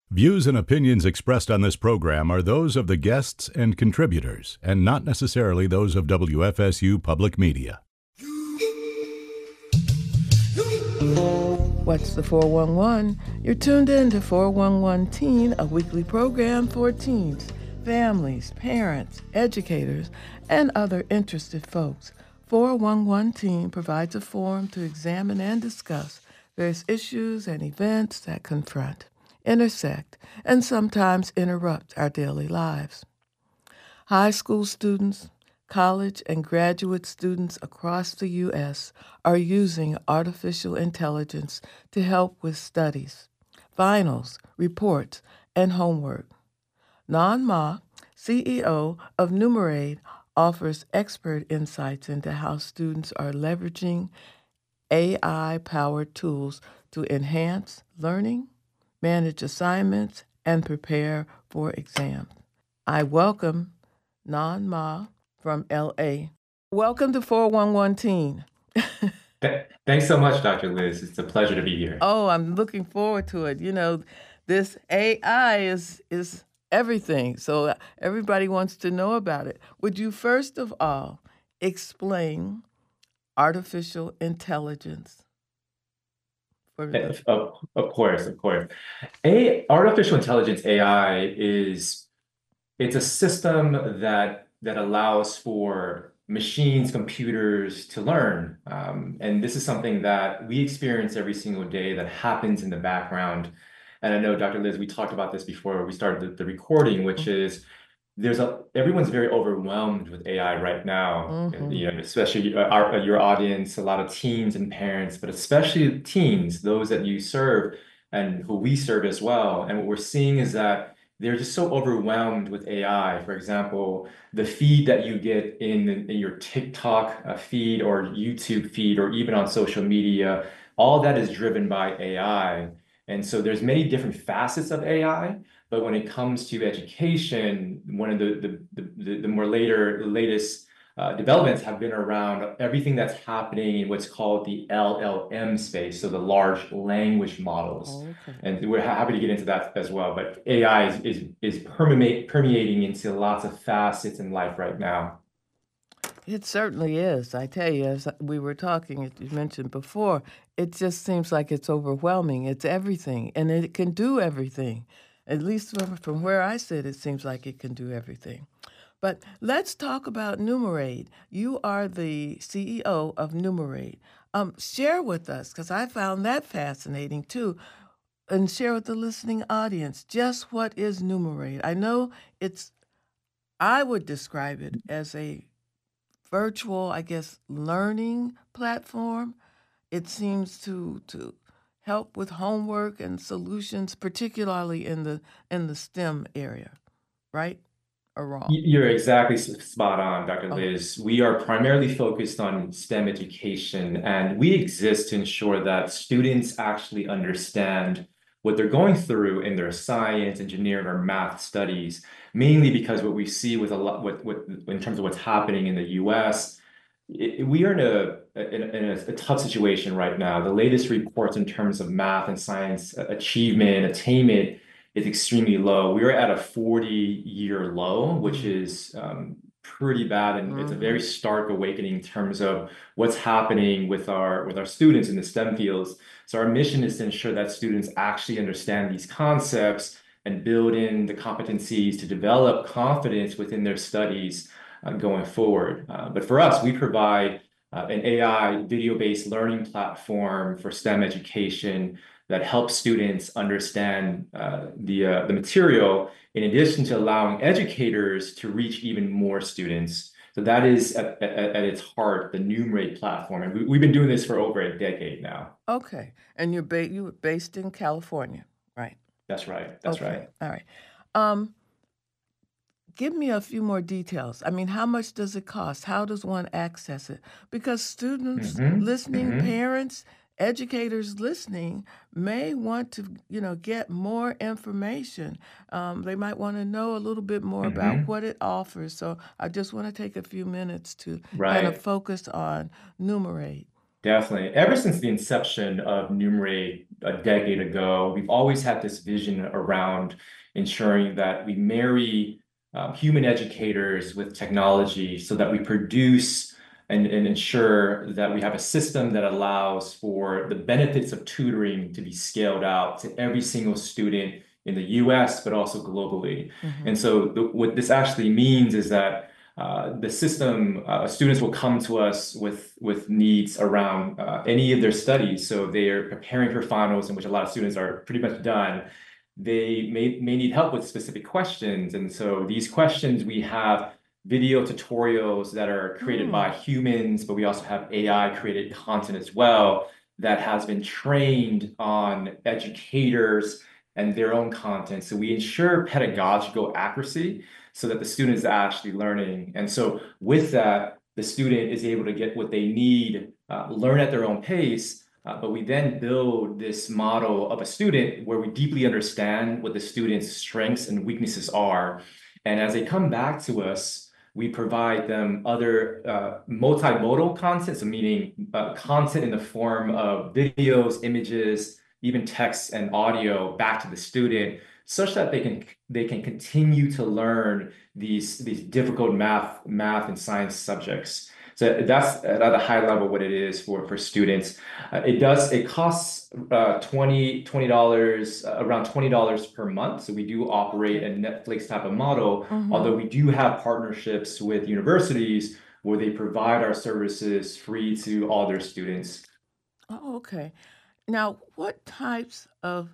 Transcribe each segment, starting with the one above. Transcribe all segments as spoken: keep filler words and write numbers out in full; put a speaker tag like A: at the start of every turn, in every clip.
A: Views and opinions expressed on this program are those of the guests and contributors, and not necessarily those of W F S U Public Media.
B: What's the four one one? You're tuned in to four one one Teen, a weekly program for teens, families, parents, educators, and other interested folks. four one one Teen provides a forum to examine and discuss various issues and events that confront, intersect, and sometimes interrupt our daily lives. High school students, college and graduate students across the U S are using artificial intelligence to help with studies, finals, reports, and homework. Nan Ma, C E O of Numerade, offers expert insights into how students are leveraging A I-powered tools to enhance learning, manage assignments, and prepare for exams. I welcome Nan Ma from L A. Welcome to four one one Teen.
C: Thanks so much, Doctor Liz. It's a pleasure to be here.
B: Oh, I'm looking forward to it. You know, this A I is is everything, so everybody wants to know about it. Would you first of all explain artificial intelligence?
C: Of, of, of course, of course. A artificial intelligence, A I, is it's a system that that allows for machines, computers to learn. Um, and this is something that we experience every single day that happens in the background. And I know, Doctor Liz, we talked about this before we started the, the recording, which is there's a everyone's very overwhelmed with A I right now. Mm-hmm. You know, especially our, your audience, a lot of teens and parents, but especially teens, those that you serve and who we serve as well. And what we're seeing is that they're just so overwhelmed with A I. For example, the feed that you get in, in your TikTok uh, feed or YouTube feed, or even on social media, all that is driven by A I. And so there's many different facets of A I, but when it comes to education, one of the the the, the more later latest uh, developments have been around everything that's happening in what's called the L L M space, so the large language models. Oh, okay. And we're happy to get into that as well. But A I is is, is permeate, permeating into lots of facets in life right now.
B: It certainly is. I tell you, as we were talking, as you mentioned before, it just seems like it's overwhelming. It's everything, and it can do everything. At least from, from where I sit, it seems like it can do everything. But let's talk about Numerade. You are the C E O of Numerade. Um, share with us, because I found that fascinating too, and share with the listening audience just what is Numerade. I know it's, I would describe it as a virtual, I guess, learning platform. It seems to to help with homework and solutions, particularly in the in the STEM area, right? Or wrong?
C: You're exactly spot on, Doctor Liz. Oh. We are primarily focused on STEM education, and we exist to ensure that students actually understand what they're going through in their science, engineering, or math studies, mainly because what we see with a lot, with, with in terms of what's happening in the U S, it, we are in a, in, in a, a tough situation right now. The latest reports in terms of math and science achievement, attainment is extremely low. We are at a forty-year low, which is um, pretty bad, and mm-hmm. It's a very stark awakening in terms of what's happening with our with our students in the STEM fields. So our mission is to ensure that students actually understand these concepts and build in the competencies to develop confidence within their studies uh, going forward. Uh, but for us, we provide uh, an A I video-based learning platform for STEM education that helps students understand uh, the, uh, the material, in addition to allowing educators to reach even more students. So that is at, at, at its heart, the Numerade platform. And we, we've been doing this for over a decade now.
B: Okay. And you're, ba- you're based in California, right?
C: That's right. That's
B: okay.
C: right.
B: All right. Um, give me a few more details. I mean, how much does it cost? How does one access it? Because students mm-hmm. listening, mm-hmm. parents, educators listening may want to, you know, get more information. Um, they might want to know a little bit more mm-hmm. about what it offers. So I just want to take a few minutes to
C: right.
B: kind of focus on Numerade.
C: Definitely. Ever since the inception of Numerate a decade ago, we've always had this vision around ensuring that we marry um, human educators with technology so that we produce and, and ensure that we have a system that allows for the benefits of tutoring to be scaled out to every single student in the U S, but also globally.
B: Mm-hmm.
C: And so the, what this actually means is that Uh, the system, uh, students will come to us with, with needs around uh, any of their studies. So they're preparing for finals, in which a lot of students are pretty much done. They may, may need help with specific questions. And so these questions, we have video tutorials that are created
B: Mm.
C: by humans, but we also have A I created content as well that has been trained on educators and their own content. So we ensure pedagogical accuracy so that the student is actually learning. And so with that, the student is able to get what they need, uh, learn at their own pace, uh, but we then build this model of a student where we deeply understand what the student's strengths and weaknesses are. And as they come back to us, we provide them other uh, multimodal content, so meaning uh, content in the form of videos, images, even text and audio back to the student, such that they can they can continue to learn these these difficult math math and science subjects. So that's at a high level what it is for for students. Uh, it does it costs uh, twenty dollars uh, around twenty dollars per month. So we do operate a Netflix type of model,
B: Mm-hmm.
C: although we do have partnerships with universities where they provide our services free to all their students.
B: Oh, okay. Now, what types of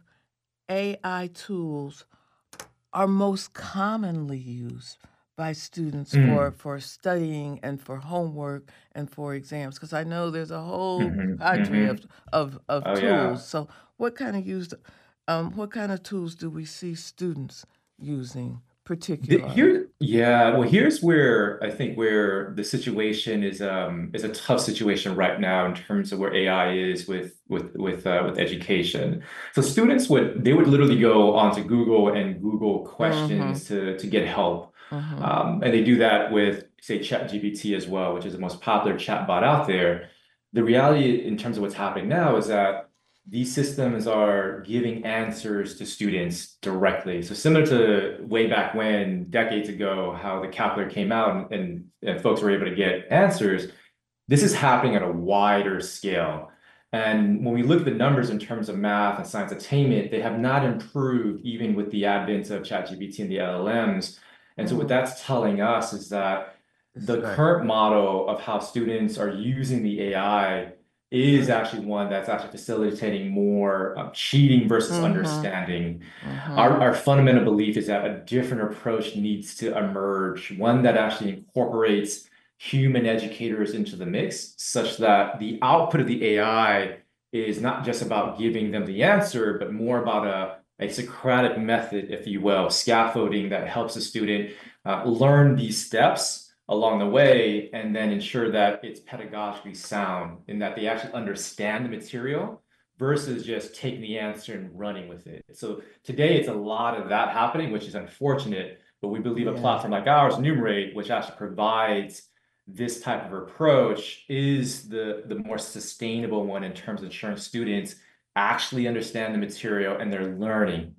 B: A I tools are most commonly used by students for,
C: Mm.
B: for studying and for homework and for exams? Because I know there's a whole
C: Mhm,
B: cadre
C: mhm.
B: of, of, of
C: Oh,
B: tools.
C: yeah.
B: So what kind of used um what kind of tools do we see students using
C: The,
B: particularly?
C: here, yeah. Well, here's where I think where the situation is um is a tough situation right now in terms of where A I is with with with uh, with education. So students would they would literally go onto Google and Google
B: Mm-hmm.
C: questions to to get help,
B: Mm-hmm.
C: um, and they do that with say ChatGPT as well, which is the most popular chatbot out there. The reality in terms of what's happening now is that these systems are giving answers to students directly. So similar to way back when, decades ago, how the calculator came out and, and, and folks were able to get answers, this is happening at a wider scale. And when we look at the numbers in terms of math and science attainment, they have not improved even with the advent of ChatGPT and the L L Ms. And so what
B: Mm.
C: that's telling us is that
B: That's
C: the
B: right.
C: current model of how students are using the A I is
B: Right.
C: actually one that's actually facilitating more um, cheating versus
B: Mm-hmm.
C: understanding.
B: Mm-hmm.
C: Our, our fundamental belief is that a different approach needs to emerge, one that actually incorporates human educators into the mix, such that the output of the A I is not just about giving them the answer, but more about a, a Socratic method, if you will, scaffolding that helps a student uh, learn these steps along the way and then ensure that it's pedagogically sound in that they actually understand the material versus just taking the answer and running with it. So today it's a lot of that happening, which is unfortunate, but we believe a
B: Yeah.
C: platform like ours, Numerate, which actually provides this type of approach, is the, the more sustainable one in terms of ensuring students actually understand the material and they're learning.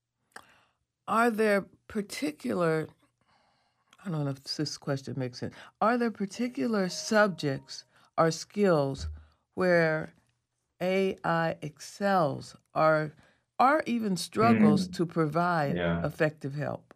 B: Are there particular, I don't know if this question makes sense. Are there particular subjects or skills where A I excels or or even struggles
C: Mm,
B: to provide
C: yeah.
B: effective help?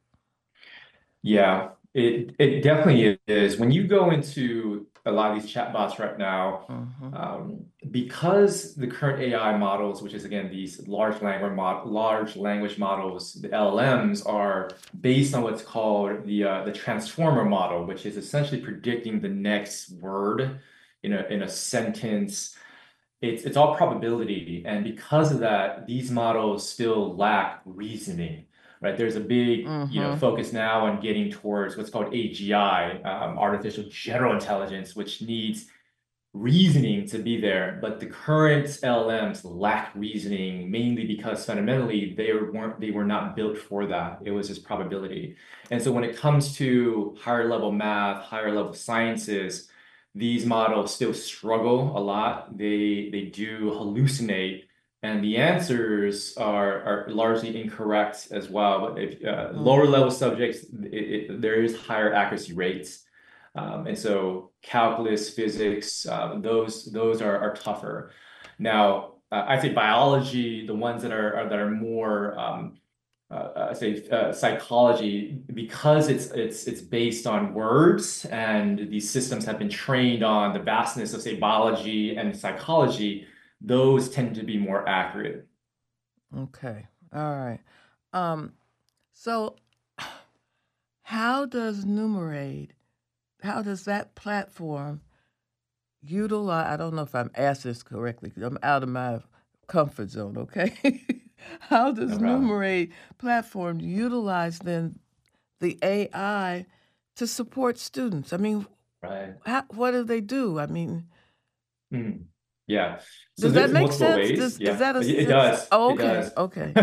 C: Yeah, it it definitely is. When you go into a lot of these chatbots right now,
B: Mm-hmm.
C: um, because the current A I models, which is again these large language mod large language models, the L L Ms, are based on what's called the uh, the transformer model, which is essentially predicting the next word in a in a sentence. It's it's all probability, and because of that, these models still lack reasoning, right? There's a big, you know,
B: Mm-hmm.
C: focus now on getting towards what's called A G I, um, artificial general intelligence, which needs reasoning to be there. But the current L L Ms lack reasoning mainly because fundamentally they weren't they were not built for that. It was just probability. And so when it comes to higher level math, higher level sciences, these models still struggle a lot. They they do hallucinate, and the answers are are largely incorrect as well. But if uh, lower
B: Mm-hmm.
C: level subjects, it, it, there is higher accuracy rates, um, and so calculus, physics, um, those those are are tougher. Now, uh, I think biology, the ones that are, are that are more um, uh, uh, say uh, psychology, because it's it's it's based on words, and these systems have been trained on the vastness of say biology and psychology. Those tend to be more accurate.
B: Okay. All right. Um, so how does Numerade, how does that platform utilize, I don't know if I'm asked this correctly because I'm out of my comfort zone, okay? How does
C: No problem.
B: Numerade platform utilize then the A I to support students? I mean,
C: Right.
B: how, what do they do? I mean,
C: Mm. Yeah. So
B: does that
C: there's
B: make
C: multiple
B: sense?
C: ways.
B: Does, is
C: Yeah,
B: that a
C: it, it
B: sense?
C: does.
B: Oh,
C: It
B: okay,
C: does.
B: okay.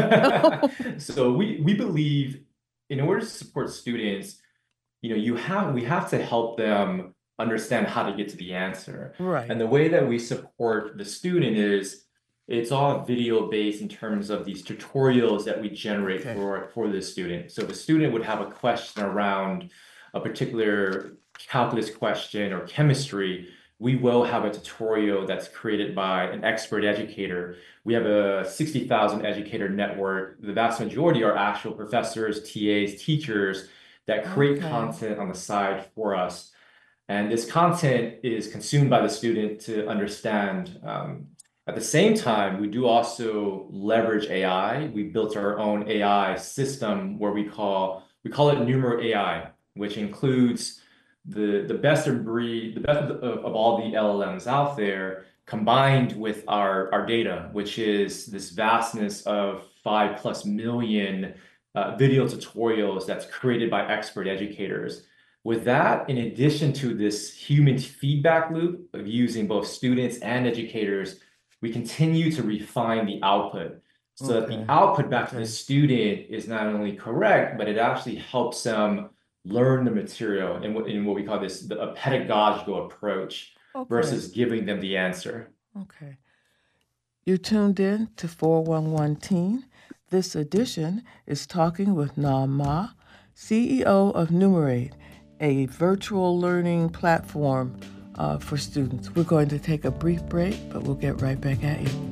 C: So we we believe in order to support students, you know, you have we have to help them understand how to get to the answer.
B: Right.
C: And the way that we support the student is it's all video based in terms of these tutorials that we generate
B: Okay.
C: for for the student. So the student would have a question around a particular calculus question or chemistry. We will have a tutorial that's created by an expert educator. We have a sixty thousand educator network. The vast majority are actual professors, T As, teachers that create
B: Okay.
C: content on the side for us. And this content is consumed by the student to understand. Um, at the same time, we do also leverage A I. We built our own A I system where we call we call it Numero A I, which includes the the best of breed, the best of, of all the L L Ms out there, combined with our our data, which is this vastness of five plus million uh, video tutorials that's created by expert educators. With that, in addition to this human feedback loop of using both students and educators, we continue to refine the output so that the
B: Okay.
C: output back to the
B: Okay.
C: student is not only correct, but it actually helps them learn the material in what, in what we call this the, a pedagogical approach
B: Okay.
C: versus giving them the answer.
B: Okay. You're tuned in to four one one Teen. This edition is talking with Nam Ma, C E O of Numerade, a virtual learning platform uh, for students. We're going to take a brief break, but we'll get right back at you.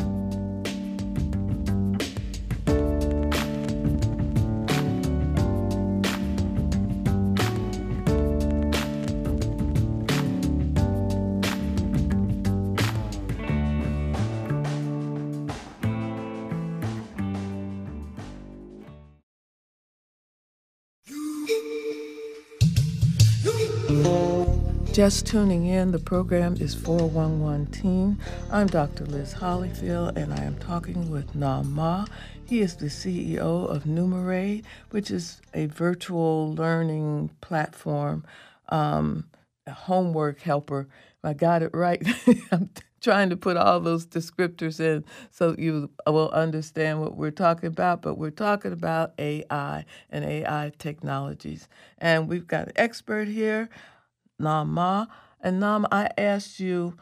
B: Just tuning in, the program is four one one Teen. I'm Doctor Liz Hollyfield, and I am talking with Nam Ma. He is the C E O of Numerade, which is a virtual learning platform, um, a homework helper. I got it right. I'm trying to put all those descriptors in so you will understand what we're talking about, but we're talking about A I and A I technologies. And we've got an expert here, Nam Ma. And Nam, I asked you,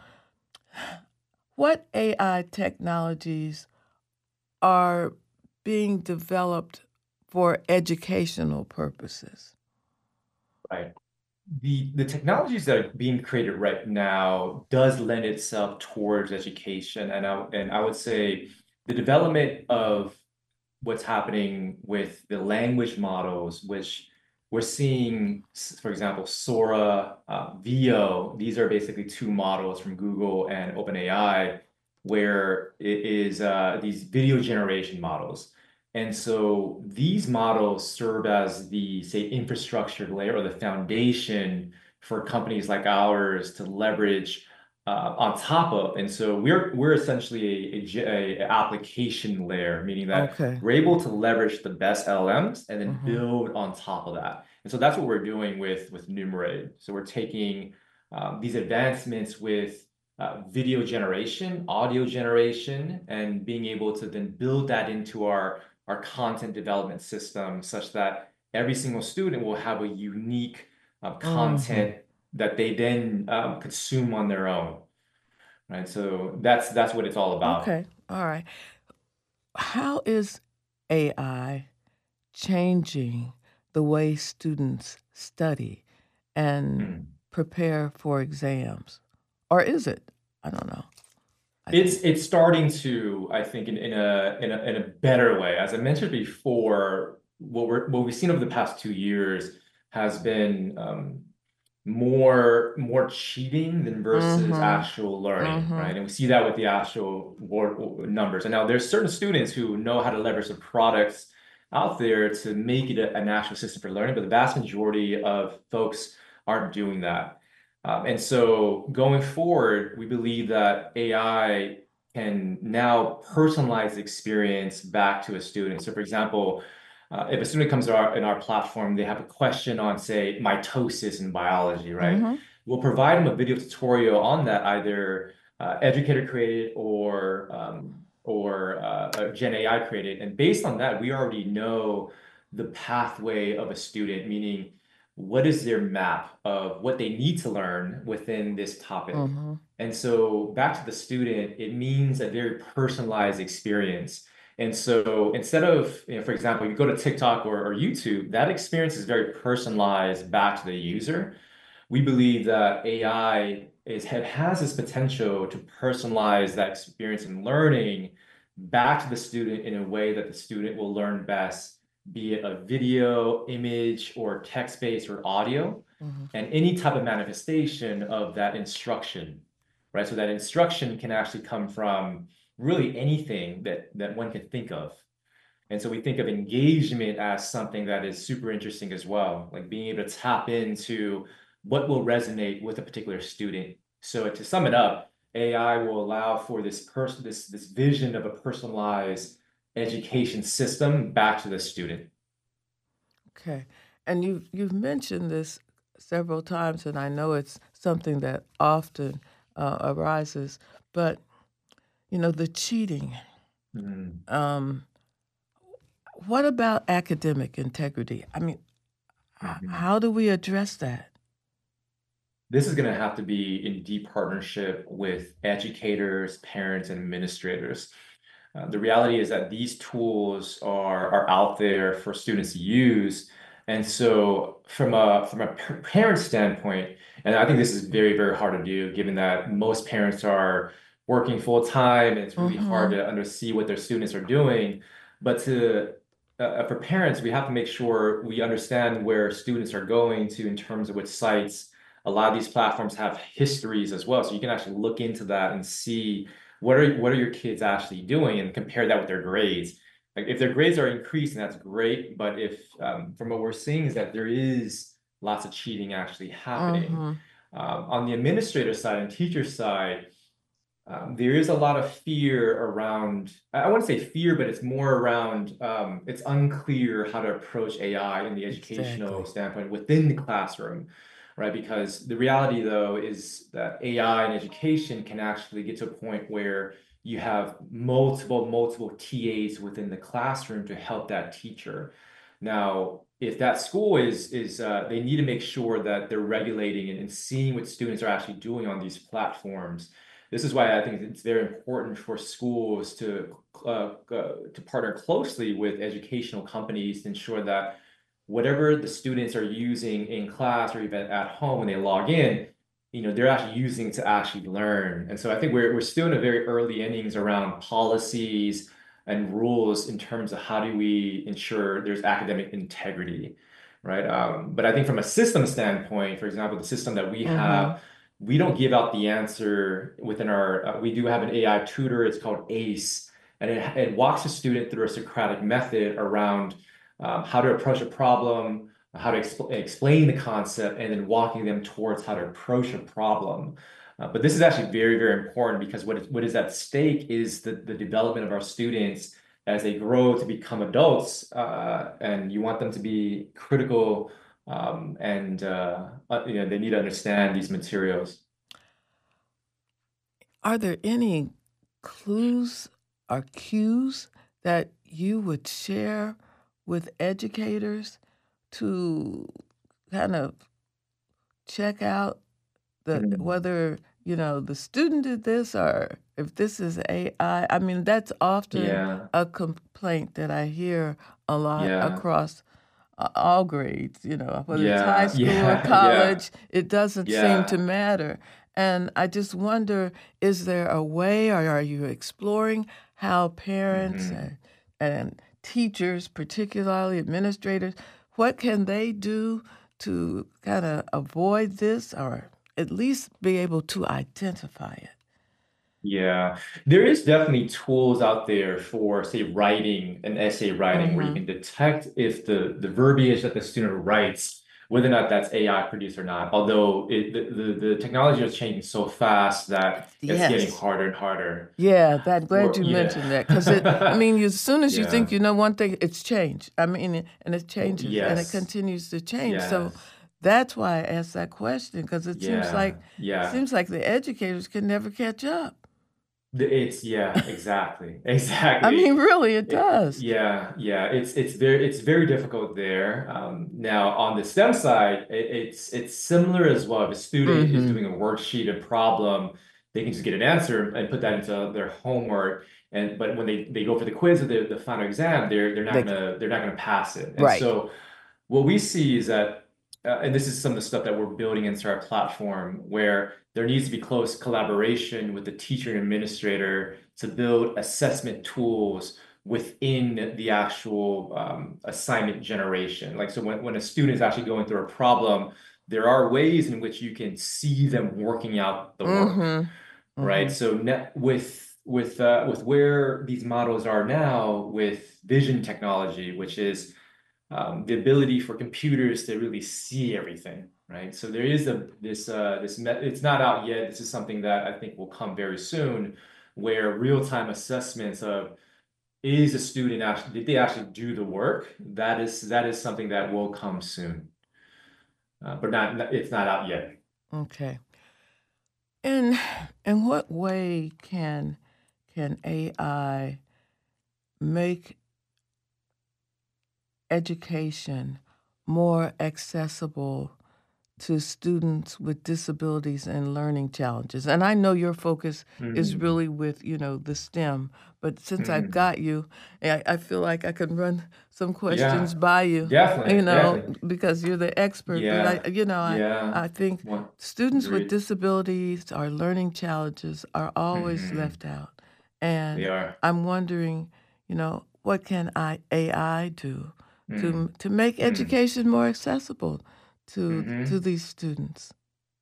B: what A I technologies are being developed for educational purposes?
C: Right. The the technologies that are being created right now does lend itself towards education, and I and I would say the development of what's happening with the language models, which we're seeing, for example, Sora, uh, Veo. These are basically two models from Google and OpenAI, where it is uh, these video generation models. And so these models serve as the, say, infrastructure layer or the foundation for companies like ours to leverage uh, on top of. And so we're we're essentially a, a, a application layer, meaning that
B: Okay.
C: we're able to leverage the best L L Ms and then
B: Mm-hmm.
C: build on top of that. And so that's what we're doing with with Numerade. So we're taking um, these advancements with uh, video generation, audio generation, and being able to then build that into our our content development system such that every single student will have a unique uh,
B: Mm-hmm.
C: content that they then um, consume on their own, right? So that's that's what it's all about.
B: Okay, all right. How is A I changing the way students study and
C: Mm.
B: prepare for exams? Or is it? I don't know. I
C: It's it's starting to, I think, in, in a in a in a better way. As I mentioned before, what we're what we've seen over the past two years has been um, more more cheating than versus
B: Mm-hmm.
C: actual learning,
B: Mm-hmm.
C: right? And we see that with the actual board numbers. And now there's certain students who know how to leverage the products out there to make it a, an actual system for learning, but the vast majority of folks aren't doing that. Um, and so going forward, we believe that A I can now personalize the experience back to a student. So for example, uh, if a student comes to our, in our platform, they have a question on, say, mitosis in biology, right?
B: Mm-hmm.
C: We'll provide them a video tutorial on that, either uh, educator created or um, or uh, Gen A I created. And based on that, we already know the pathway of a student, meaning what is their map of what they need to learn within this topic.
B: Mm-hmm.
C: And so back to the student, it means a very personalized experience. And so instead of, you know, for example, you go to TikTok or, or YouTube, that experience is very personalized back to the user. We believe that A I is has this potential to personalize that experience and learning back to the student in a way that the student will learn best, be it a video, image, or text-based or audio,
B: Mm-hmm.
C: and any type of manifestation of that instruction, right? So that instruction can actually come from really anything that that one can think of. And so we think of engagement as something that is super interesting as well, like being able to tap into what will resonate with a particular student. So to sum it up, A I will allow for this person, this this vision of a personalized education system back to the student.
B: Okay. And you've you've mentioned this several times, and I know it's something that often uh, arises. But you know, the cheating.
C: Mm.
B: Um, what about academic integrity? I mean, h-
C: Mhm.
B: how do we address that?
C: This is going to have to be in deep partnership with educators, parents, and administrators. Uh, the reality is that these tools are, are out there for students to use. And so from a from a parent standpoint, and I think this is very, very hard to do, given that most parents are working full time, and it's really hard
B: Mm-hmm.
C: to under see what their students are doing. But to uh, for parents, we have to make sure we understand where students are going to in terms of which sites. A lot of these platforms have histories as well, so you can actually look into that and see what are what are your kids actually doing and compare that with their grades. Like if their grades are increasing, that's great. But if um, from what we're seeing is that there is lots of cheating actually happening.
B: Mm-hmm.
C: Um, on the administrator side and teacher side, um, there is a lot of fear around, I wouldn't say fear, but it's more around, um, it's unclear how to approach A I in the educational
B: Exactly.
C: standpoint within the classroom, right? Because the reality, though, is that A I in education can actually get to a point where you have multiple, multiple T As within the classroom to help that teacher. Now, if that school is, is uh, they need to make sure that they're regulating and, and seeing what students are actually doing on these platforms. This is why I think it's very important for schools to uh, uh, to partner closely with educational companies to ensure that whatever the students are using in class or even at home when they log in, you know, they're actually using it to actually learn. And so I think we're we're still in a very early innings around policies and rules in terms of how do we ensure there's academic integrity, right? Um, but I think from a system standpoint, for example, the system that we
B: Mm-hmm.
C: have, we don't give out the answer within our, uh, we do have an A I tutor, it's called ACE, and it, it walks the student through a Socratic method around um, how to approach a problem, how to expl explain the concept, and then walking them towards how to approach a problem. Uh, but this is actually very, very important because what is, what is at stake is the, the development of our students as they grow to become adults, uh, and you want them to be critical um, and uh, uh, you know, they need to understand these materials.
B: Are there any clues or cues that you would share with educators to kind of check out the
C: Mm.
B: whether you know the student did this or if this is A I. I mean, that's often
C: Yeah.
B: a complaint that I hear a lot
C: Yeah.
B: across uh, all grades. You know, whether it's high
C: Yeah.
B: school or
C: Yeah. Yeah.
B: college, it doesn't seem to
C: Yeah.
B: matter. And I just wonder, is there a way, or are you exploring how parents
C: hmm
B: and, and teachers, particularly administrators, what can they do to kind of avoid this or at least be able to identify it?
C: Yeah, there is definitely tools out there for, say, writing an essay writing, where you
B: Mm-hmm.
C: can detect if the the verbiage that the student writes, whether or not that's A I produced or not. Although it, the, the the technology is changing so fast that it's getting
B: Yes.
C: harder and harder.
B: Yeah, that glad
C: For
B: you mentioned that because it. I
C: yeah,
B: mean, you, as soon as you
C: yeah,
B: think you know one thing, it's changed. I mean, and it
C: well,
B: changes and it
C: yes,
B: continues to change. So
C: yes,
B: that's why I asked that question because it seems
C: yeah,
B: like
C: yeah.
B: seems like the educators can never catch up.
C: The- It's yeah, exactly,
B: I mean,
C: exactly.
B: really, it
C: It,
B: does.
C: yeah, yeah. It's it's very it's very difficult there. Um, now on the STEM side, it, it's it's similar as well. If a student is
B: Mm-hmm.
C: doing a worksheet, a problem, they can just get an answer and put that into their homework. And but when they they go for the quiz or the, the final exam, they're they're not
B: They
C: gonna they're not gonna pass it. And
B: right.
C: so what we see is that, uh, and this is some of the stuff that we're building into our platform, where there needs to be close collaboration with the teacher and administrator to build assessment tools within the actual um, assignment generation. Like, so when, when a student is actually going through a problem, there are ways in which you can see them working out the work,
B: Mm-hmm.
C: right?
B: Mm-hmm.
C: So net, with with uh, with where these models are now with vision technology, which is um, the ability for computers to really see everything, right? So there is a this uh, this met it's not out yet. This is something that I think will come very soon, where real-time assessments of, is a student actually, did they actually do the work? That is that is something that will come soon, uh, but not it's not out yet.
B: Okay. In in what way can can A I make education more accessible to students with disabilities and learning challenges? And I know your focus is
C: Mm,
B: really with, you know, the STEM, but since I've
C: mm.
B: got you, I, I feel like I can run some questions
C: Yeah,
B: by you, you
C: definitely,
B: know,
C: definitely.
B: because you're the expert. But
C: Yeah,
B: I, you know, I,
C: yeah.
B: I think
C: One,
B: students with
C: agreed.
B: disabilities or learning challenges are always
C: hmm
B: left out.
C: They
B: And
C: are.
B: I'm wondering, you know, what can I, A I do
C: Mm,
B: to to make
C: mm,
B: education more accessible to to
C: hmm
B: these students?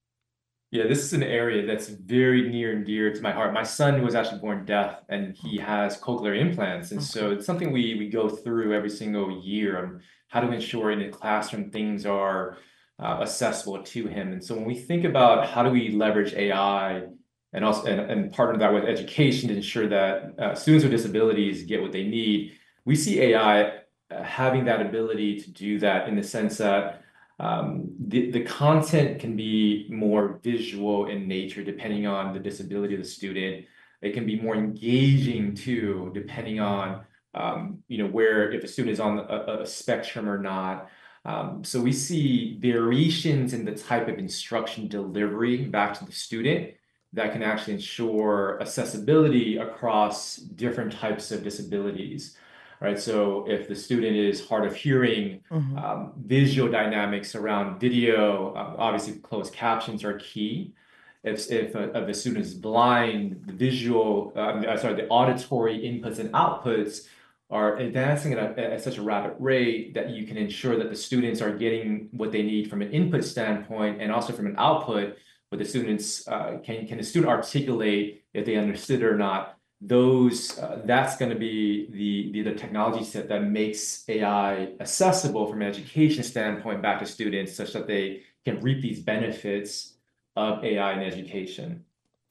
C: Yeah, this is an area that's very near and dear to my heart. My son was actually born deaf and he
B: Okay.
C: has cochlear implants. And
B: Okay.
C: so it's something we we go through every single year on how to ensure in the classroom things are uh, accessible to him. And so when we think about how do we leverage A I and also and, and partner that with education to ensure that uh, students with disabilities get what they need, we see A I uh, having that ability to do that in the sense that um, the, the content can be more visual in nature, depending on the disability of the student. It can be more engaging too, depending on um, you know, where, if a student is on a, a spectrum or not. Um, so we see variations in the type of instruction delivery back to the student that can actually ensure accessibility across different types of disabilities. Right. So if the student is hard of hearing,
B: Mhm.
C: um, visual dynamics around video, um, obviously closed captions are key. If, if, a, if a student is blind, the visual, um, uh, sorry, the auditory inputs and outputs are advancing at, a, at such a rapid rate that you can ensure that the students are getting what they need from an input standpoint and also from an output, where the students, uh, can, can the student articulate if they understood it or not. Those uh, that's going to be the, the the technology set that makes A I accessible from an education standpoint back to students, such that they can reap these benefits of A I in education.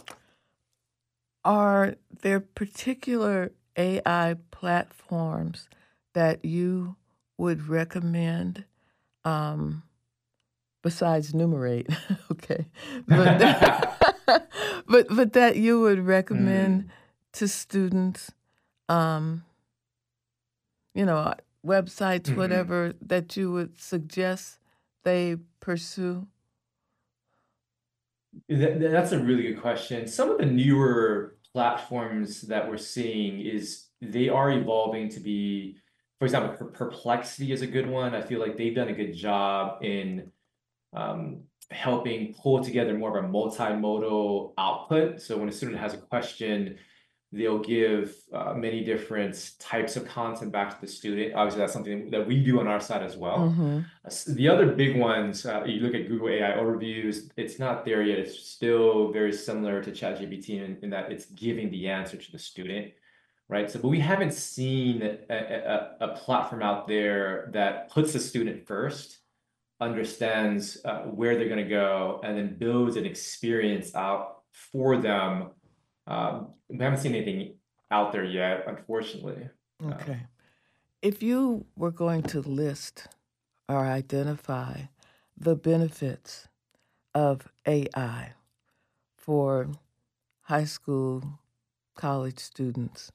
B: Are there particular A I platforms that you would recommend, um, besides Numerate? Okay. But but but that you would recommend
C: Mm,
B: to students, um, you know, uh, websites,
C: mhm.
B: whatever, that you would suggest they pursue?
C: That, that's a really good question. Some of the newer platforms that we're seeing is they are evolving to be, for example, Per- Perplexity is a good one. I feel like they've done a good job in um, helping pull together more of a multimodal output. So when a student has a question, they'll give uh, many different types of content back to the student. Obviously, that's something that we do on our side as well.
B: Mm-hmm.
C: Uh, The other big ones, uh, you look at Google A I overviews, it's not there yet. It's still very similar to ChatGPT in, in that it's giving the answer to the student, right? So, but we haven't seen a, a, a platform out there that puts the student first, understands uh, where they're going to go, and then builds an experience out for them. Um, we haven't seen anything out there yet, unfortunately. Um,
B: Okay. If you were going to list or identify the benefits of A I for high school, college students,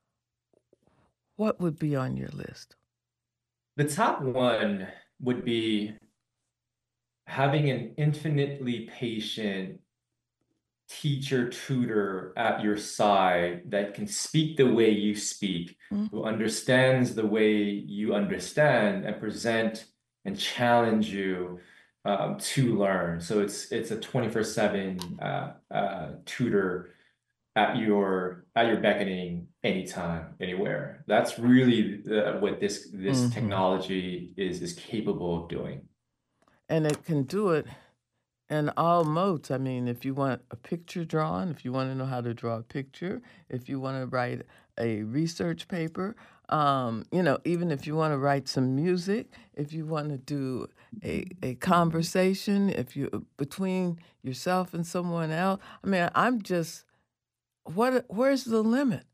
B: what would be on your list?
C: the top one would be having an infinitely patient teacher tutor at your side that can speak the way you speak, who understands the way you understand, and present and challenge you um, to learn. So it's it's a twenty-four seven uh, uh, tutor at your at your beckoning anytime, anywhere. That's really the, what this this
B: Mm-hmm.
C: technology is is capable of doing.
B: And it can do it in all modes. I mean, if you want a picture drawn, if you want to know how to draw a picture, if you want to write a research paper, um, you know, even if you want to write some music, if you want to do a, a conversation, if you between yourself and someone else. I mean, I'm just what where's the limit?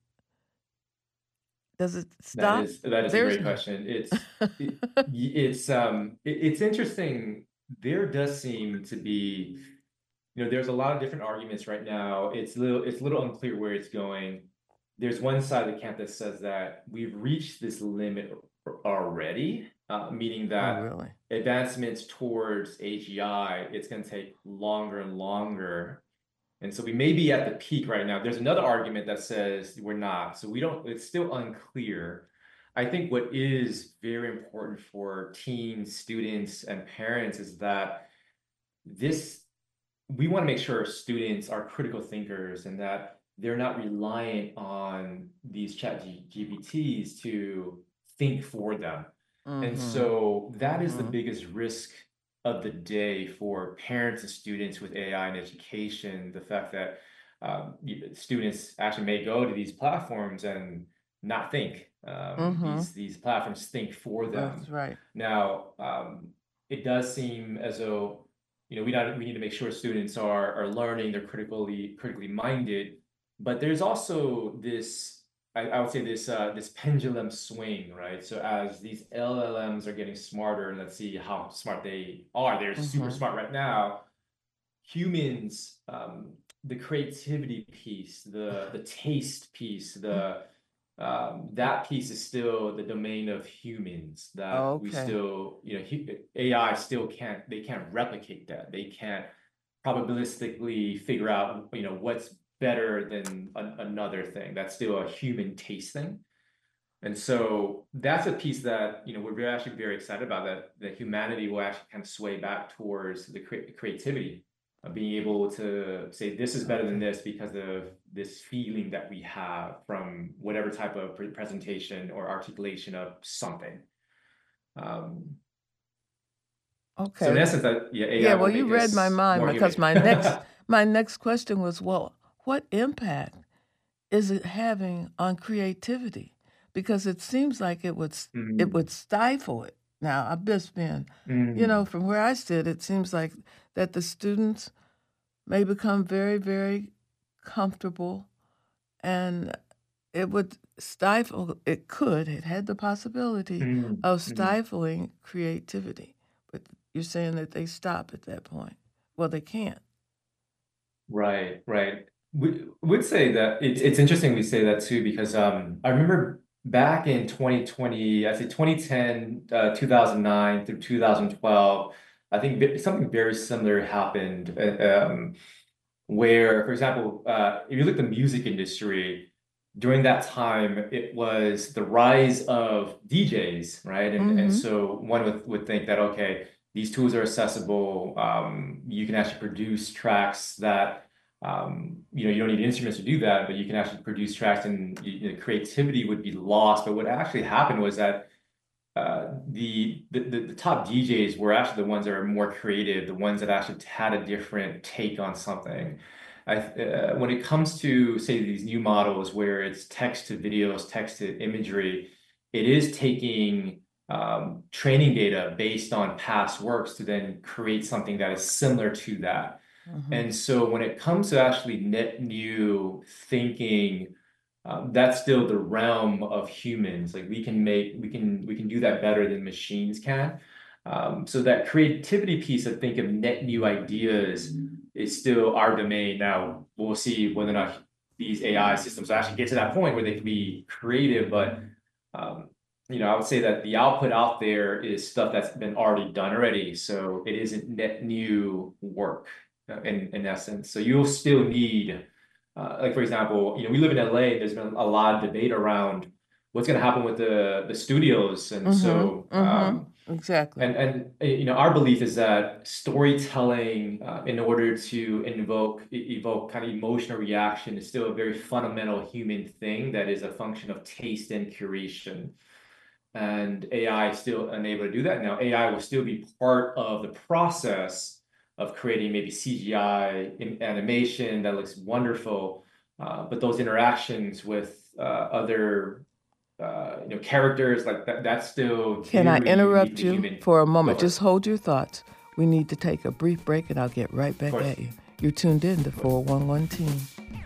B: Does it
C: That
B: stop?
C: is that is a
B: There's
C: great question. It's it, it's um it, it's interesting. There does seem to be, you know, there's a lot of different arguments right now. It's little it's a little unclear where it's going. There's one side of the camp that says that we've reached this limit already, uh, meaning
B: Oh,
C: that
B: really?
C: advancements towards A G I, it's going to take longer and longer. And so we may be at the peak right now. There's another argument that says we're not. So we don't, it's still unclear. I think what is very important for teens, students, and parents is that this, we want to make sure students are critical thinkers and that they're not reliant on these chat G P Ts to think for them. And
B: Mm-hmm.
C: so that is the
B: Mm-hmm.
C: biggest risk of the day for parents and students with A I in education. The fact that um, students actually may go to these platforms and not think. Um,
B: Mm-hmm.
C: these these platforms think for them.
B: That's right.
C: Now, um, it does seem as though, you know, we not we need to make sure students are are learning, they're critically critically minded, but there's also this I, I would say this uh, this pendulum swing, right? So as these L L Ms are getting smarter, and let's see how smart they are. They're super
B: Mm-hmm.
C: smart right now. Humans, um, the creativity piece, the the taste piece, the um, that piece is still the domain of humans. That we
B: Okay.
C: still, you know, A I still can't. They can't replicate that. They can't probabilistically figure out, you know, what's better than an, another thing. That's still a human taste thing. And so that's a piece that, you know, we're very, actually very excited about, that that humanity will actually kind of sway back towards the cre- creativity of being able to say this is better than
B: Okay.
C: this because of this feeling that we have from whatever type of pre- presentation or articulation of something. Um, so in
B: Okay.
C: essence, that yeah,
B: Yeah,
C: A I will
B: well, you
C: make
B: read my
C: us
B: mind
C: more
B: because
C: human.
B: my next my next question was, well, what impact is it having on creativity? Because it seems like it would s- it
C: Mm,
B: would stifle it. Now, I've just been, you know,
C: mm,
B: from where I sit, it seems like that the students may become very, very comfortable, and it would stifle. It could. It had the possibility
C: mm,
B: of
C: mm.
B: stifling creativity. But you're saying that they stop at that point. Well, they can't.
C: Right, right. We would say that it's it's interesting we say that too, because um I remember back in twenty twenty, I say twenty ten, uh, two thousand nine through two thousand twelve, I think ve- something very similar happened, uh, um, where, for example, uh, if you look at the music industry, during that time, it was the rise of D Js, right? And and
B: Mm-hmm.
C: so one would, would think that, okay, these tools are accessible. Um, you can actually produce tracks that, um, you know, you don't need instruments to do that, but you can actually produce tracks, and you know, creativity would be lost. But what actually happened was that uh, the, the the top D Js were actually the ones that are more creative, the ones that actually had a different take on something. I, uh, when it comes to, say, these new models where it's text to videos, text to imagery, it is taking um, training data based on past works to then create something that is similar to that.
B: Mm-hmm.
C: And so when it comes to actually net new thinking, um, that's still the realm of humans. Like we can make, we can, we can do that better than machines can. Um, so that creativity piece, I think, of net new ideas is still our domain. Now we'll see whether or not these A I systems actually get to that point where they can be creative. But um, you know, I would say that the output out there is stuff that's been already done already. So it isn't net new work uh, in in essence. So you'll still need uh, like for example, you know, we live in L A. There's been a lot of debate around what's going to happen with the the studios, and so
B: Mm-hmm.
C: um,
B: Mm-hmm. Exactly.
C: and and uh, you know, our belief is that storytelling, uh, in order to invoke e- evoke kind of emotional reaction, is still a very fundamental human thing that is a function of taste and curation. And A I is still unable to do that. Now, A I will still be part of the process of creating maybe C G I animation that looks wonderful, uh, but those interactions with uh, other uh, you know characters like that, that's still
B: Can I
C: very
B: interrupt
C: uniquely
B: you
C: human.
B: for a
C: Go
B: moment?
C: for it.
B: Just hold your thoughts. We need to take a brief break and I'll get right
C: Of
B: back
C: course.
B: at you. You're tuned in to
C: Of course.
B: four one one Team.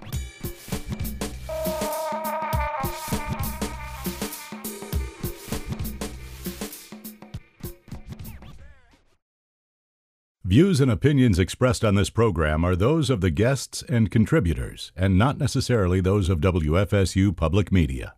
A: Views and opinions expressed on this program are those of the guests and contributors, and not necessarily those of W F S U Public Media.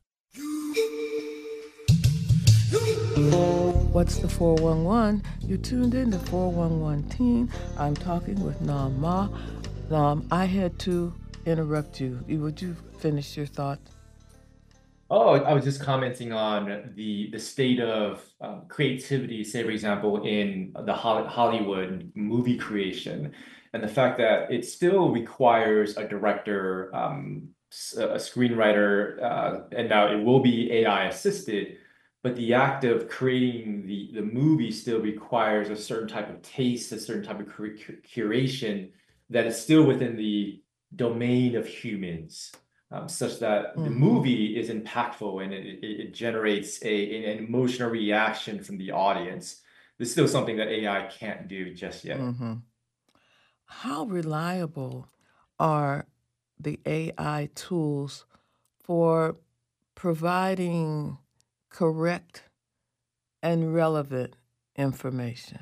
B: What's the four one one? You're tuned in to four one one Teen. I'm talking with Nam Ma. Nam, I had to interrupt you. Would you finish your thought?
C: Oh, I was just commenting on the the state of um, creativity, say for example, in the Hol- Hollywood movie creation, and the fact that it still requires a director, um, s- a screenwriter, uh, and now it will be A I assisted, but the act of creating the the movie still requires a certain type of taste, a certain type of cur- cur- curation that is still within the domain of humans, um, such that the
B: Mm-hmm.
C: movie is impactful and it, it, it generates a, an emotional reaction from the audience. This is still something that A I can't do just yet.
B: Mm-hmm. How reliable are the A I tools for providing correct and relevant information?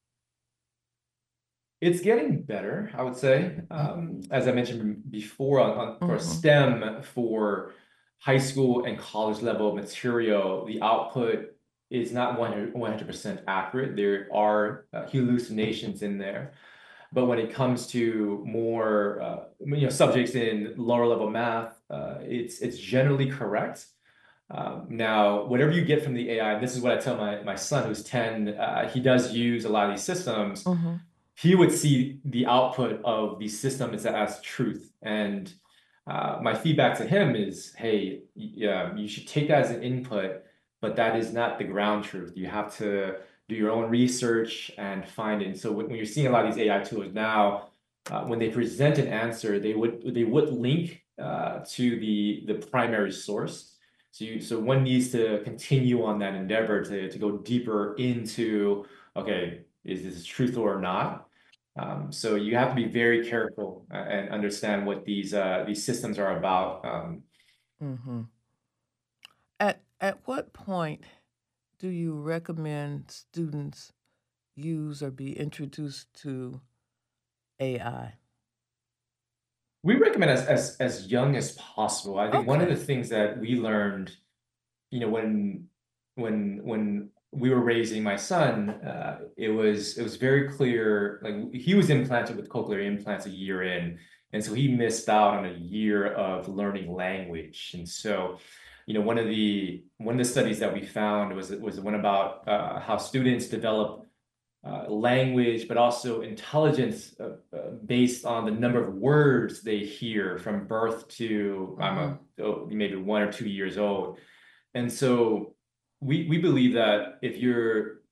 C: It's getting better, I would say. Um, as I mentioned before, on, on for
B: Mm-hmm.
C: STEM, for high school and college level material, the output is not one hundred percent accurate. There are uh, hallucinations in there. But when it comes to more, uh, you know, subjects in lower level math, uh, it's it's generally correct. Um, now, whatever you get from the A I, this is what I tell my my son who's ten. Uh, he does use a lot of these systems.
B: Mm-hmm.
C: He would see the output of these systems as truth. And uh, my feedback to him is, hey, yeah, you should take that as an input, but that is not the ground truth. You have to do your own research and find it. And so when you're seeing a lot of these A I tools now, uh, when they present an answer, they would they would link uh, to the the primary source. So you so one needs to continue on that endeavor to to go deeper into, okay, is this truth or not? Um, so you have to be very careful uh, and understand what these uh, these systems are about. Um,
B: Mm-hmm. At at what point do you recommend students use or be introduced to A I?
C: we recommend as, as as young as possible. I think one of the
B: Okay.
C: things that we learned, you know, when when when we were raising my son, uh, it was it was very clear, like he was implanted with cochlear implants a year in, and so he missed out on a year of learning language. And so, you know, one of the one of the studies that we found was was one about uh, how students develop uh, language, but also intelligence uh, uh, based on the number of words they hear from birth to I'm a, oh, maybe one or two years old. And so we we believe that if you're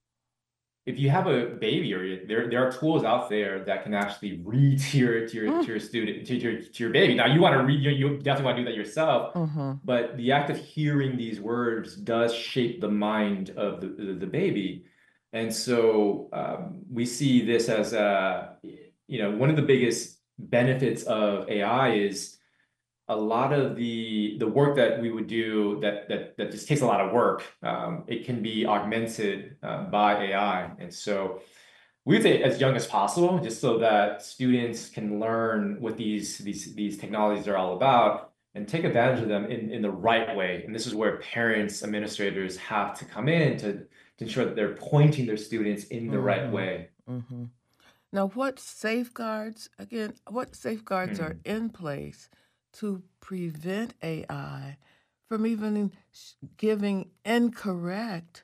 C: if you have a baby, or you, there there are tools out there that can actually read to your to your, to your student to your to your baby. Now you want to read, you, you definitely want to do that yourself,
B: Mm-hmm.
C: but the act of hearing these words does shape the mind of the the, the baby. And so um, we see this as a, you know, one of the biggest benefits of A I is a lot of the the work that we would do that that that just takes a lot of work. Um, it can be augmented uh, by A I, and so we would say as young as possible, just so that students can learn what these these these technologies are all about and take advantage of them in in the right way. And this is where parents, administrators have to come in to, to ensure that they're pointing their students in the mm-hmm. right way.
B: Mm-hmm. Now, what safeguards again? What safeguards mm-hmm. are in place to prevent A I from even giving incorrect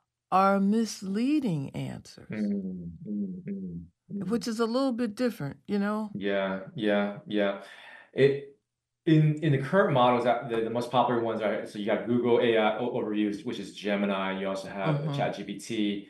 B: or misleading answers, mm-hmm, mm-hmm. which is a little bit different, you know?
C: Yeah, yeah, yeah. It in in the current models, the, the most popular ones are, so you got Google A I Overviews, which is Gemini. You also have mm-hmm. ChatGPT.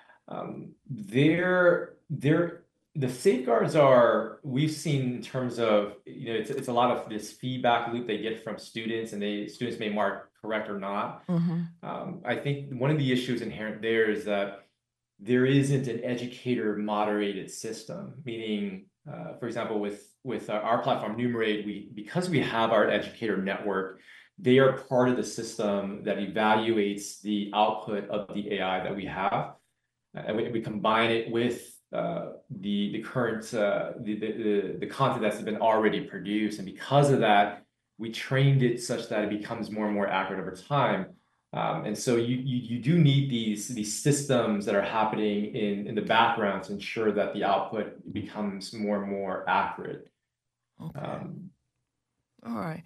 C: Um, they're they're The safeguards are, we've seen in terms of, you know, it's, it's a lot of this feedback loop they get from students, and they students may mark correct or not. Mm-hmm. Um, I think one of the issues inherent there is that there isn't an educator moderated system, meaning, uh, for example, with, with our platform, Numerade, we, because we have our educator network, they are part of the system that evaluates the output of the A I that we have. And we, we combine it with Uh, the the current uh, the, the the content that's been already produced, and because of that, we trained it such that it becomes more and more accurate over time. Um, and so you, you you do need these these systems that are happening in in the background to ensure that the output becomes more and more accurate.
B: Okay. Um, All right.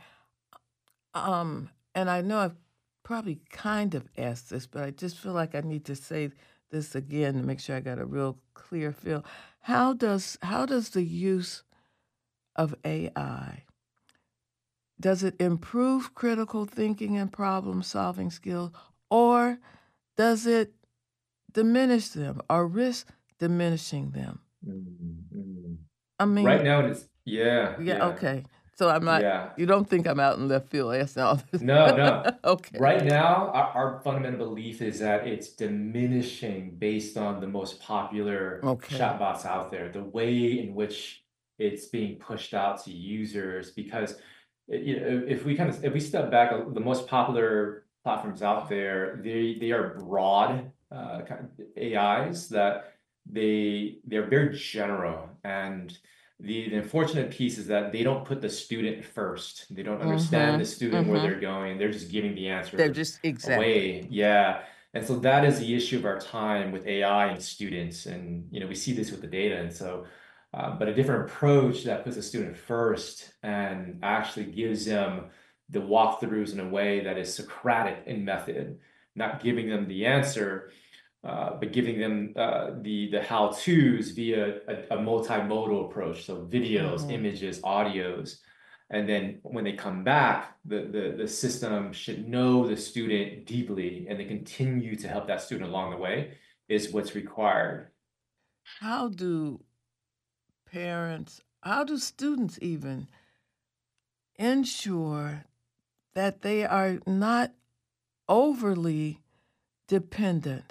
B: Um, and I know I've probably kind of asked this, but I just feel like I need to say this again to make sure I got a real clear feel. How does how does the use of A I, does it improve critical thinking and problem solving skills, or does it diminish them or risk diminishing them?
C: Mm-hmm.
B: I mean,
C: right now it is, yeah,
B: yeah.
C: yeah.
B: Okay. So I'm not, yeah. You don't think I'm out in left field asking all this?
C: No, no.
B: Okay.
C: Right now, our, our fundamental belief is that it's diminishing based on the most popular okay. chatbots out there, the way in which it's being pushed out to users. Because you know, if we kind of if we step back, the most popular platforms out there, they they are broad uh, kind of A Is that they they're very general. And The, the unfortunate piece is that they don't put the student first. They don't understand mm-hmm. the student mm-hmm. where they're going. They're just giving the answer
B: They're just exactly.
C: away. Yeah. And so that is the issue of our time with A I and students. And, you know, we see this with the data. And so, uh, but a different approach that puts the student first and actually gives them the walkthroughs in a way that is Socratic in method, not giving them the answer, Uh, but giving them uh, the the how-tos via a, a multimodal approach, so videos, mm-hmm. images, audios, and then when they come back, the, the the system should know the student deeply, and they continue to help that student along the way is what's required.
B: How do parents, how do students even ensure that they are not overly dependent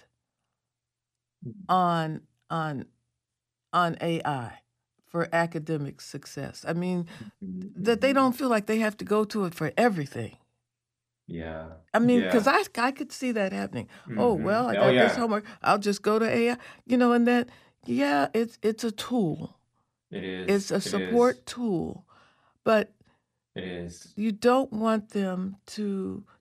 B: on on on A I for academic success? I mean, that they don't feel like they have to go to it for everything.
C: Yeah.
B: I mean,
C: Yeah.
B: because I I could see that happening. Oh,
C: Mhm.
B: well, I
C: Oh,
B: got this
C: yeah.
B: homework. I'll just go to A I. You know, and that, yeah, it's it's a tool.
C: It is.
B: It's a
C: It is.
B: support tool. But
C: It is.
B: you don't want them to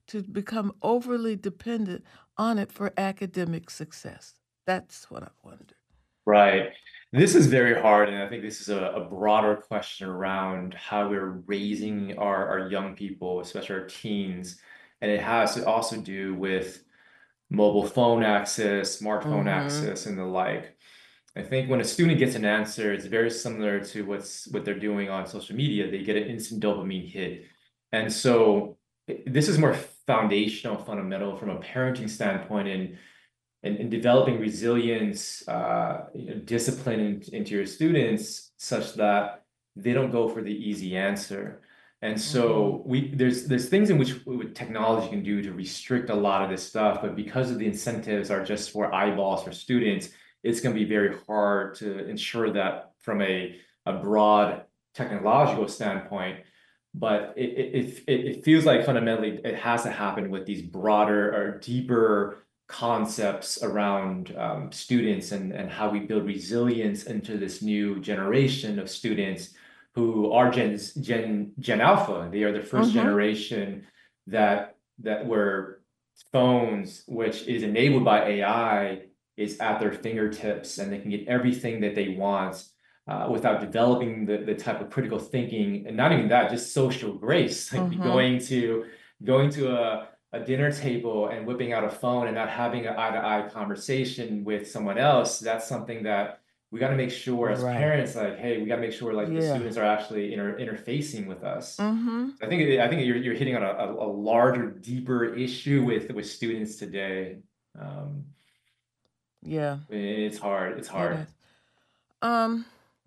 B: to become overly dependent on it for academic success? That's what I wonder.
C: Right. This is very hard, and I think this is a, a broader question around how we're raising our, our young people, especially our teens. And it has to also do with mobile phone access, smartphone
B: Mm-hmm.
C: access, and the like. I think when a student gets an answer, it's very similar to what's what they're doing on social media. They get an instant dopamine hit. And so i- this is more foundational, fundamental from a parenting standpoint and and, and developing resilience, uh, you know, discipline in, into your students such that they don't go for the easy answer. And
B: Mm-hmm.
C: so we there's there's things in which what technology can do to restrict a lot of this stuff, but because of the incentives are just for eyeballs for students, it's going to be very hard to ensure that from a, a broad technological standpoint. But it, it, it, it feels like fundamentally it has to happen with these broader or deeper concepts around um, students and, and how we build resilience into this new generation of students who are Gen Gen Gen Alpha. They are the first
B: Mm-hmm.
C: generation that that where phones, which is enabled by A I, is at their fingertips, and they can get everything that they want uh, without developing the, the type of critical thinking, and not even that, just social grace, like
B: Mm-hmm.
C: going to going to a a dinner table and whipping out a phone and not having an eye-to-eye conversation with someone else. That's something that we got to make sure as
B: Right.
C: parents, like, hey, we got to make sure like the
B: Yeah.
C: students are actually inter interfacing with us.
B: Mm-hmm.
C: I think I think you're you're hitting on a, a, a larger, deeper issue with with students today. Um,
B: Yeah,
C: it's hard. It's
B: it
C: hard.
B: is. Um,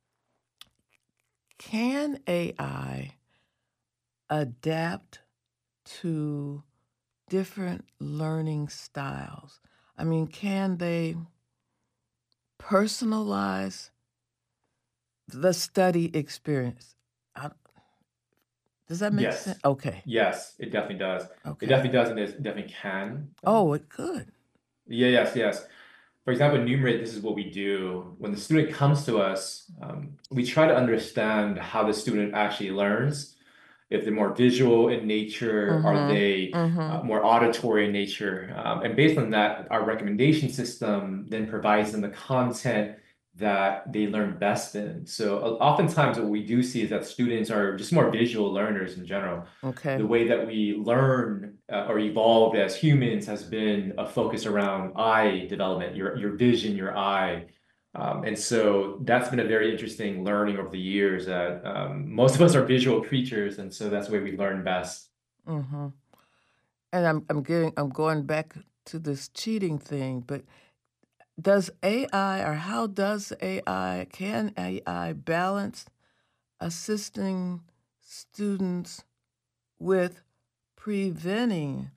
B: can A I adapt to different learning styles? I mean, can they personalize the study experience? I, does that make sense?
C: Yes.
B: Okay.
C: Yes, it definitely does. It
B: Okay.
C: definitely does, and it definitely can.
B: Oh, it could.
C: Yeah, yes, yes. For example, in Numerate, this is what we do. When the student comes to us, um, we try to understand how the student actually learns. If they're more visual in nature, are
B: Mm-hmm.
C: they
B: Mm-hmm.
C: uh, more auditory in nature? Um, and based on that, our recommendation system then provides them the content that they learn best in. So uh, oftentimes what we do see is that students are just more visual learners in general.
B: Okay.
C: The way that we learn uh, or evolved as humans has been a focus around eye development, your your vision, your eye. Um, and so that's been a very interesting learning over the years that um, most of us are visual creatures, and so that's the way we learn best.
B: Mm-hmm. And I'm I'm getting I'm going back to this cheating thing, but does A I or how does A I can A I balance assisting students with preventing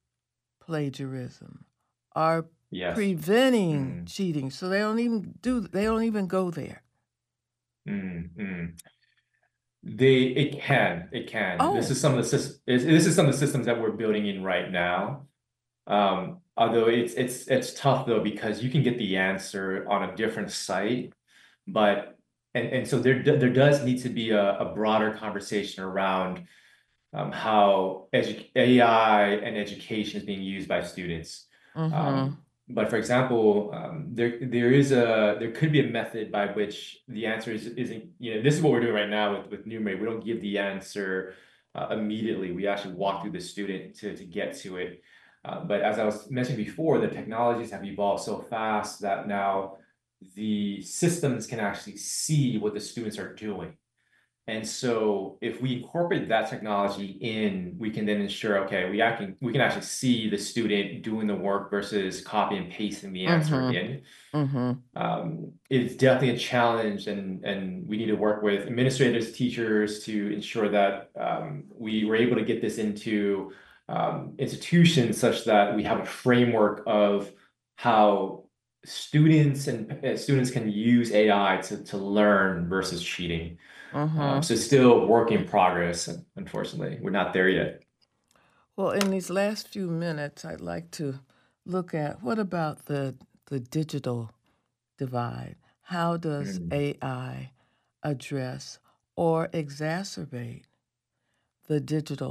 B: plagiarism or
C: Yes.
B: preventing
C: Mm,
B: cheating so they don't even do they don't even go there?
C: mm, mm. They it can it can. This
B: Oh.
C: is some of the sys- is- this is some of the systems that we're building in right now. Um, although it's it's it's tough though because you can get the answer on a different site, but and and so there do- there does need to be a, a broader conversation around um, how edu A I and education is being used by students.
B: Mm-hmm.
C: Um, but for example, um, there there is a there could be a method by which the answer is isn't, you know, this is what we're doing right now with with Numerate. We don't give the answer uh, immediately. We actually walk through the student to to get to it. Uh, but as I was mentioning before, the technologies have evolved so fast that now the systems can actually see what the students are doing. And so if we incorporate that technology in, we can then ensure, okay, we actually we can actually see the student doing the work versus copy and pasting the answer
B: Mm-hmm.
C: in.
B: Mm-hmm.
C: Um, it's definitely a challenge, and and we need to work with administrators, teachers to ensure that um, we were able to get this into um, institutions such that we have a framework of how students and uh, students can use A I to to learn versus cheating.
B: Mm-hmm.
C: Um, so still work in progress, unfortunately. We're not there yet.
B: Well, in these last few minutes, I'd like to look at what about the the digital divide? How does
C: Mm.
B: A I address or exacerbate the digital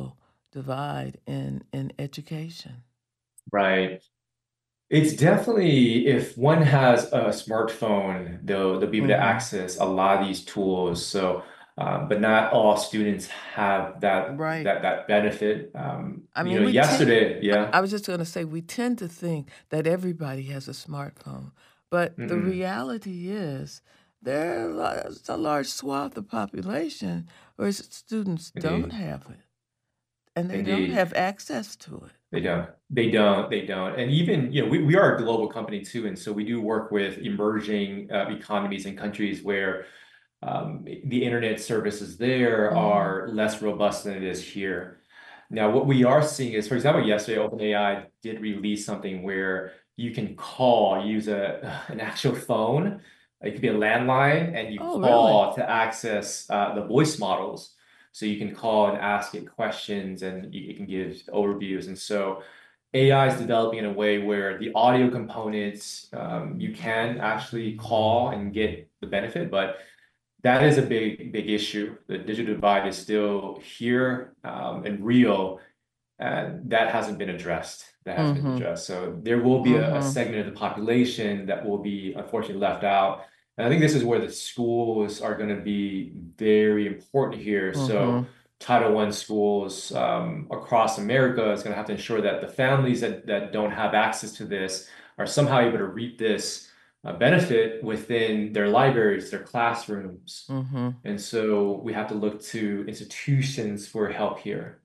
B: divide in in education.
C: Right. It's definitely, if one has a smartphone, they'll they'll be able to
B: Mm-hmm.
C: access a lot of these tools. So, um, but not all students have that
B: Right.
C: that that benefit. Um,
B: I
C: you
B: mean,
C: know,
B: we tend,
C: yesterday,
B: I
C: yeah.
B: I was just going to say, we tend to think that everybody has a smartphone, but the
C: Mm-mm.
B: reality is there's a lo- a large swath of population where s- students don't
C: Indeed,
B: have it and they don't
C: indeed.
B: have access to it.
C: They don't. They don't. They don't. And even, you know, we, we are a global company too. And so we do work with emerging uh, economies and countries where um, the internet services there
B: Mm-hmm.
C: are less robust than it is here. Now, what we are seeing is, for example, yesterday, OpenAI did release something where you can call, use a an actual phone. It could be a landline, and you
B: Oh, really?
C: call to access uh, the voice models. So you can call and ask it questions, and you, it can give overviews. And so A I is developing in a way where the audio components, um, you can actually call and get the benefit, but that is a big, big issue. The digital divide is still here, um, and real, and that hasn't been addressed. That hasn't been
B: Mm-hmm.
C: addressed. So there will be a, a
B: Mm-hmm.
C: segment of the population that will be unfortunately left out. And I think this is where the schools are going to be very important here.
B: Mm-hmm.
C: So Title One schools um, across America is going to have to ensure that the families that, that don't have access to this are somehow able to reap this uh, benefit within their libraries, their classrooms.
B: Mm-hmm.
C: And so we have to look to institutions for help here.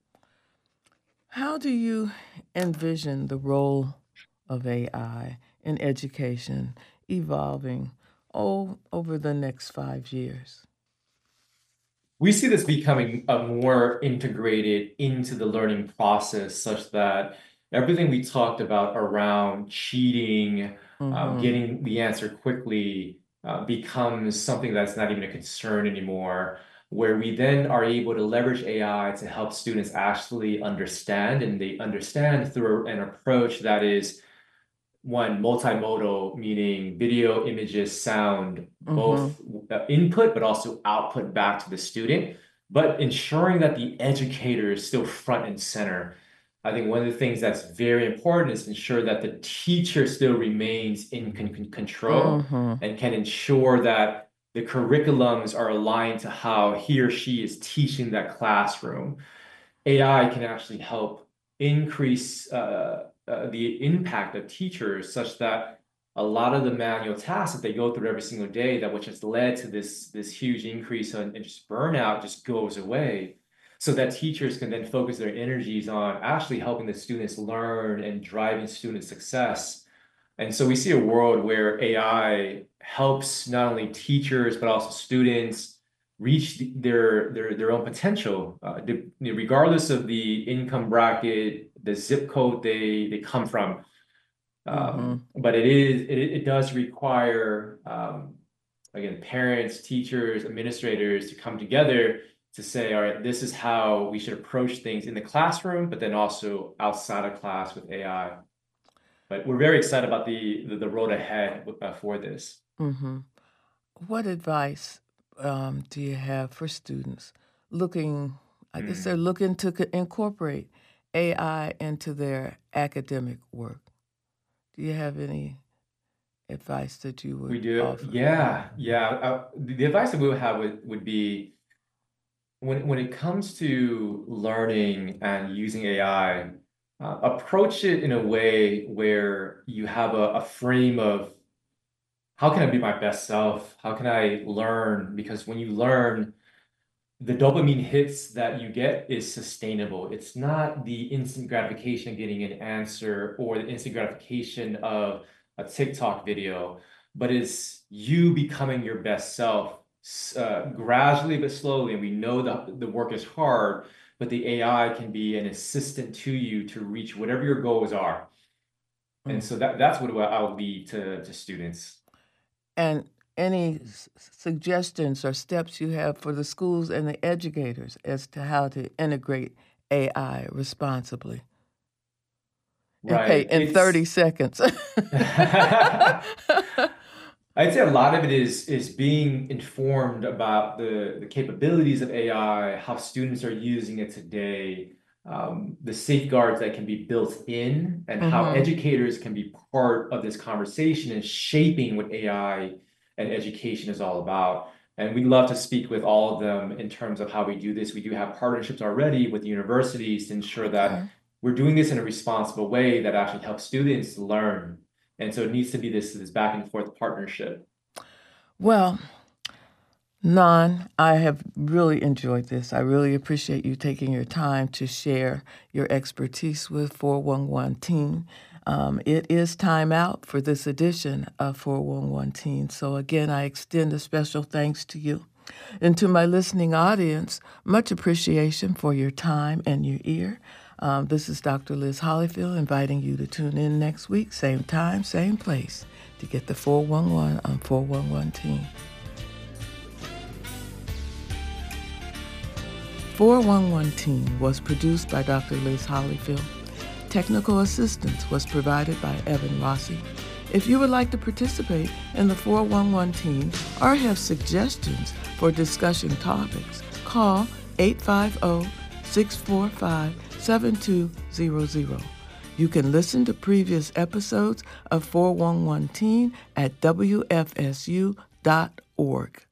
B: How do you envision the role of A I in education evolving oh, over the next five years?
C: We see this becoming a more integrated into the learning process, such that everything we talked about around cheating, um,
B: Mm-hmm.
C: getting the answer quickly, uh, becomes something that's not even a concern anymore, where we then are able to leverage A I to help students actually understand, and they understand through an approach that is one, multimodal, meaning video, images, sound,
B: Mm-hmm.
C: both uh, input but also output back to the student, but ensuring that the educator is still front and center. I think one of the things that's very important is ensure that the teacher still remains in con control
B: Mm-hmm.
C: and can ensure that the curriculums are aligned to how he or she is teaching that classroom. A I can actually help increase uh, uh, the impact of teachers such that a lot of the manual tasks that they go through every single day, that which has led to this, this huge increase in, in just burnout, just goes away. So that teachers can then focus their energies on actually helping the students learn and driving student success. And so we see a world where A I helps not only teachers, but also students reach their their their own potential, uh, regardless of the income bracket, the zip code they they come from.
B: Mm-hmm.
C: Um, but it is it, it does require um, again, parents, teachers, administrators to come together to say, all right, this is how we should approach things in the classroom, but then also outside of class with A I. But we're very excited about the the, the road ahead uh, for this.
B: Mm-hmm. What advice um, do you have for students looking, I guess they're
C: Mm.
B: looking to co- incorporate A I into their academic work? Do you have any advice that you
C: We
B: would
C: do,
B: offer?
C: yeah, yeah. Uh, the, the advice that we would have would, would be when when it comes to learning and using A I, uh, approach it in a way where you have a, a frame of how can I be my best self? How can I learn? Because when you learn, the dopamine hits that you get is sustainable. It's not the instant gratification of getting an answer or the instant gratification of a TikTok video, but it's you becoming your best self uh, gradually but slowly. And we know that the work is hard, but the A I can be an assistant to you to reach whatever your goals are. And
B: Mm.
C: so that, that's what I'll lead to, to students.
B: And any s- suggestions or steps you have for the schools and the educators as to how to integrate A I responsibly? Okay,
C: Right.
B: in thirty
C: It's
B: seconds.
C: I'd say a lot of it is is being informed about the the capabilities of A I, how students are using it today, um, the safeguards that can be built in, and how
B: Mm-hmm.
C: educators can be part of this conversation and shaping what A I and education is all about. And we'd love to speak with all of them in terms of how we do this. We do have partnerships already with universities to ensure that
B: Okay.
C: we're doing this in a responsible way that actually helps students learn. And so it needs to be this, this back and forth partnership.
B: Well, Nan, I have really enjoyed this. I really appreciate you taking your time to share your expertise with four one one Teen. Um, it is time out for this edition of four one one Teen. So again, I extend a special thanks to you. And to my listening audience, much appreciation for your time and your ear. Um, this is Doctor Liz Hollyfield inviting you to tune in next week, same time, same place, to get the four one one on four one one Teen. four one one Teen was produced by Doctor Liz Hollyfield. Technical assistance was provided by Evan Rossi. If you would like to participate in the four one one Teen or have suggestions for discussion topics, call eight five zero, six four five, seven two zero zero. You can listen to previous episodes of four one one Teen at W F S U dot org.